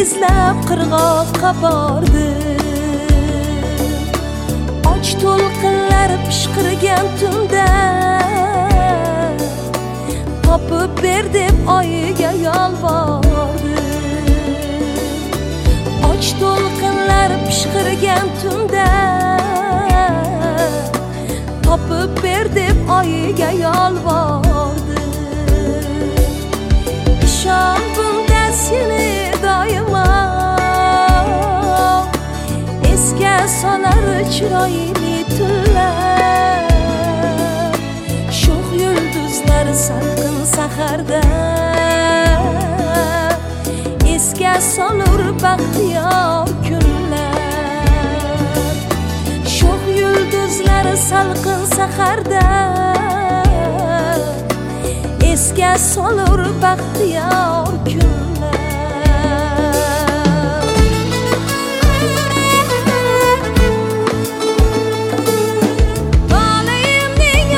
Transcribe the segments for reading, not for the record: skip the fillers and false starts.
izlab qirg'oqqa bordim. Och to'lqinlar pishqirgan tunda topib ber deb oyga yolvordim. Och to'lqinlar pishqirgan tunda topib ber deb oyga yolvordim. İshon bunda seni doimo esga solar chiroyli tunlar. Sho'x yulduzlar salqin saharda esga solur baxtiyor kunlar. Sho'x yulduzlar salqin saharda esga solur baxtiyor kunlar. Tolayimning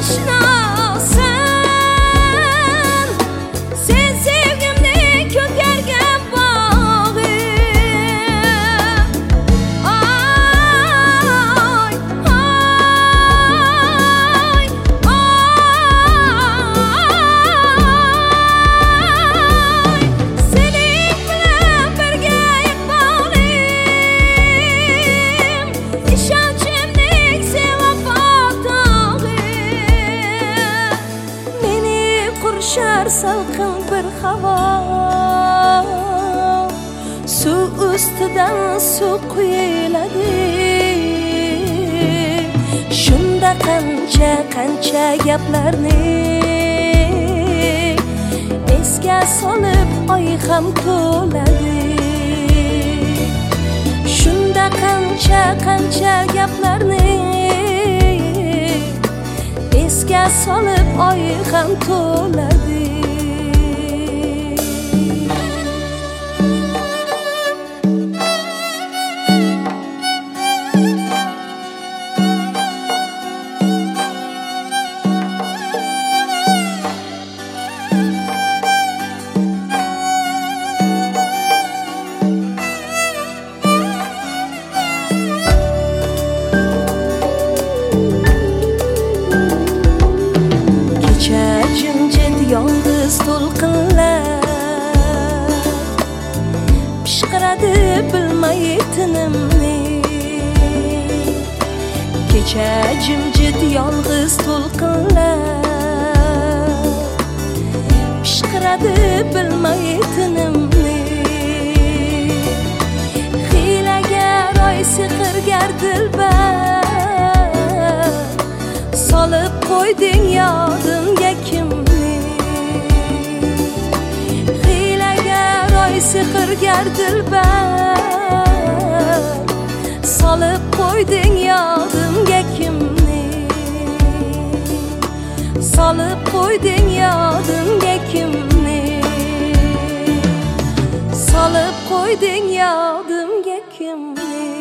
oshnosan, sen sevgimni ko'kargan bog'im. Oy, oy, oy. Sening bilan birga iqbolim, ishonchimning sevafo tog'im. Meni qurshar salqin bir havo, suv ustidan suv quyiladi. Shunda qancha gaplarni esga solib oy ham to'ladi. Shunda qancha gaplarni esga solib oy ham to'ladi. Kecha jimjit yolg'iz to'lqinlar pishqiradi bilmay tinimni. Kecha jimjit yolg'iz to'lqinlar pishqiradi bilmay tinimni. Hiylagar oy sehrgar dilbar, solib qo'yding yodimga kimni. Hiylagar oy sehrgar dilbar, solib qo'yding yodimga kimni. Solib qo'yding yodimga kimni. Solib qo'yding yodimga kimni.